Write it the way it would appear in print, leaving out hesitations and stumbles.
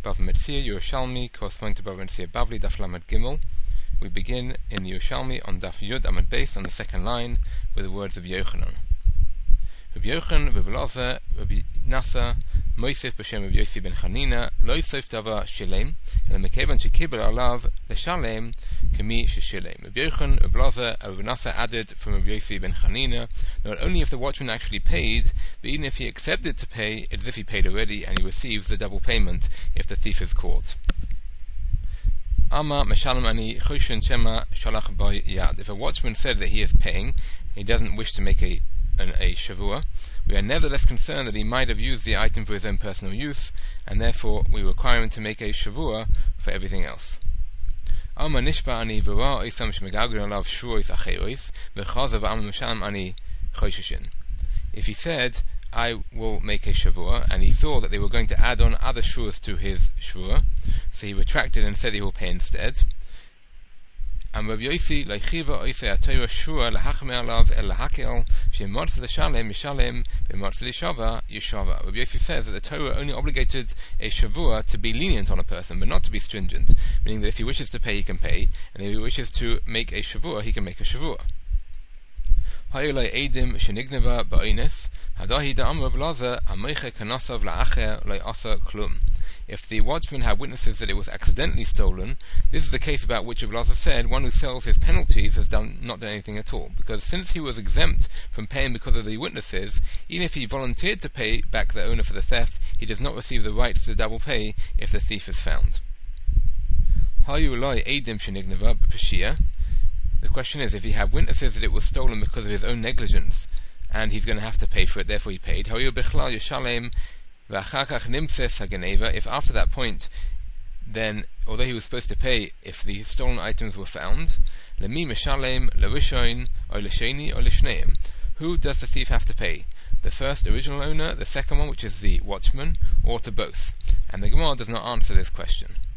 Bava Metzia Yerushalmi, corresponding to Bava Metzia Bavli, Daf Lamed Gimel. We begin in the Yerushalmi on Daf Yud Amud Beis on the second line with the words of Yochanan. Rabbi Yochanan, Rabbi Elazar, Rabbi Nasa, Moisef b'shem Rabbi Yossi ben Chanina, lo yisuf davar shilem, ela mekevan shekibel alav leshalem kemi sheshilem. Rabbi Yochanan, Rabbi Elazar, and Rabbi Nasa added from Rabbi Yossi ben Chanina, not only if the watchman actually paid, but even if he accepted to pay, it's as if he paid already and he receives the double payment if the thief is caught. Ama meshalem ani choshen shema shalach by yad. If a watchman said that he is paying, he doesn't wish to make a shavua, we are nevertheless concerned that he might have used the item for his own personal use, and therefore we require him to make a shavua for everything else. If he said, I will make a shavua, and he saw that they were going to add on other shuas to his shavua, so he retracted and said he will pay instead. And Rabbi Yossi leichiva oisei atayra shua lahachme alav el lahakel she'motz l'shalem yishalem v'motz l'shava yishava. Rabbi Yossi says that the Torah only obligated a shavua to be lenient on a person, but not to be stringent, meaning that if he wishes to pay, he can pay, and if he wishes to make a shavua, he can make a shavua. Hayolei edim shenigneva ba'oines hadahi da'am Rabbi Elazar amoiche kanasav la'acher le'asa klum. If the watchman had witnesses that it was accidentally stolen, this is the case about which Rabbi Elazar said one who sells his penalties has not done anything at all, because since he was exempt from paying because of the witnesses, even if he volunteered to pay back the owner for the theft, he does not receive the right to double pay if the thief is found. The question is, if he had witnesses that it was stolen because of his own negligence, and he's going to have to pay for it, therefore he paid, if after that point, then, although he was supposed to pay if the stolen items were found, who does the thief have to pay? The first original owner, the second one, which is the watchman, or to both? And the Gemara does not answer this question.